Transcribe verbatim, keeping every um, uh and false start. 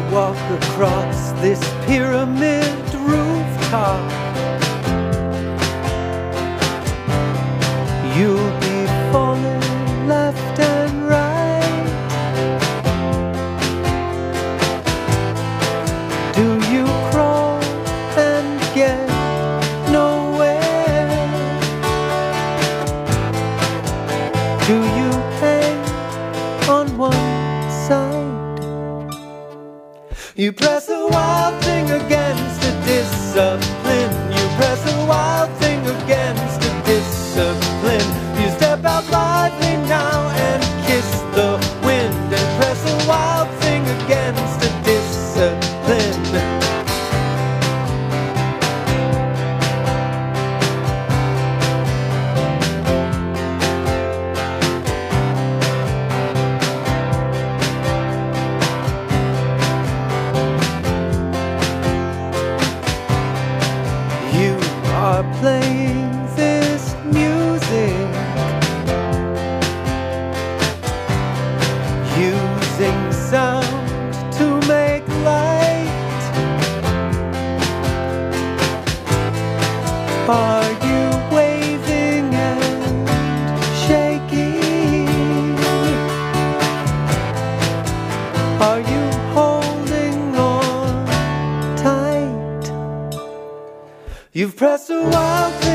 walk across this pyramid rooftop, you'll be falling left and right. Do you crawl and get nowhere? Do you hang on one side? You press a wild thing against a discipline. You press a wild thing against a discipline. You step out lively now and kiss the wind, and press a wild thing against a discipline. You are playing this music, using sound to make light. Are you waving and shaking? Are you holding on tight? You've pressed a wild